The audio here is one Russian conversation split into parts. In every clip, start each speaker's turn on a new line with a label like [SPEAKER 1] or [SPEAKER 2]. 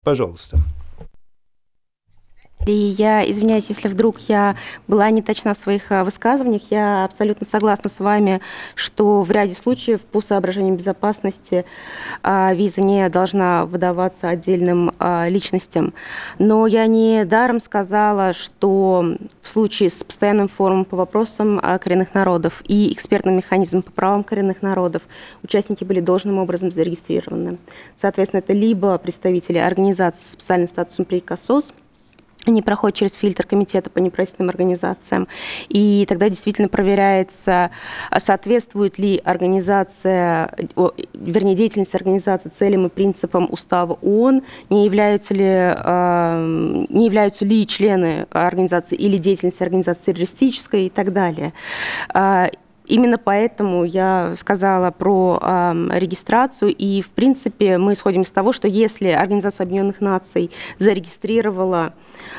[SPEAKER 1] Пожалуйста.
[SPEAKER 2] И я извиняюсь, если вдруг я была не точна в своих высказываниях. Я абсолютно согласна с вами, что в ряде случаев по соображениям безопасности виза не должна выдаваться отдельным личностям. Но я не даром сказала, что в случае с постоянным форумом по вопросам коренных народов и экспертным механизмом по правам коренных народов участники были должным образом зарегистрированы. Соответственно, это либо представители организаций с специальным статусом при ИКАСОС, они проходят через фильтр комитета по неправительственным организациям, и тогда действительно проверяется, соответствует ли деятельность организации целям и принципам устава ООН, не являются ли члены организации или деятельность организации террористической и так далее. Именно поэтому я сказала про регистрацию, и, в принципе, мы исходим из того, что если Организация Объединенных Наций зарегистрировала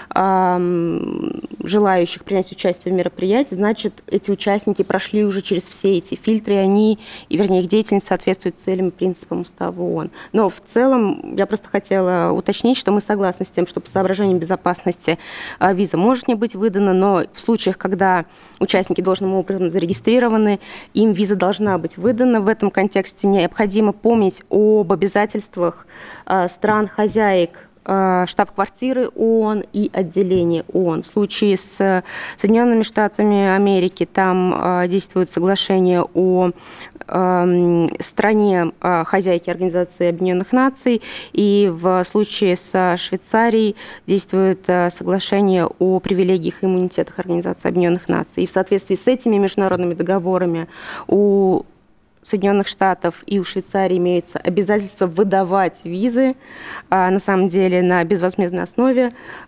[SPEAKER 2] желающих принять участие в мероприятии, значит, эти участники прошли уже через все эти фильтры, их деятельность соответствует целям и принципам Устава ООН. Но в целом я просто хотела уточнить, что мы согласны с тем, что по соображениям безопасности виза может не быть выдана, но в случаях, когда участники должным образом зарегистрированы, им виза должна быть выдана. В этом контексте необходимо помнить об обязательствах стран-хозяек штаб-квартиры ООН и отделения ООН. В случае с Соединенными Штатами Америки там действует соглашение о стране хозяйки Организации Объединенных Наций, и в случае с Швейцарией действует соглашение о привилегиях и иммунитетах Организации Объединенных Наций. И в соответствии с этими международными договорами у Соединенных Штатов и у Швейцарии имеются обязательства выдавать визы, на самом деле на безвозмездной основе,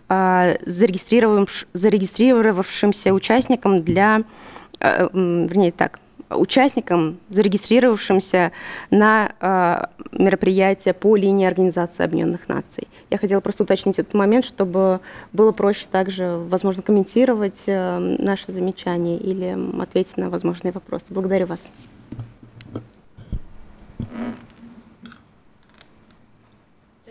[SPEAKER 2] зарегистрировавшимся участникам участникам, зарегистрировавшимся на мероприятие по линии Организации Объединенных Наций. Я хотела просто уточнить этот момент, чтобы было проще также, возможно, комментировать наши замечания или ответить на возможные вопросы. Благодарю вас.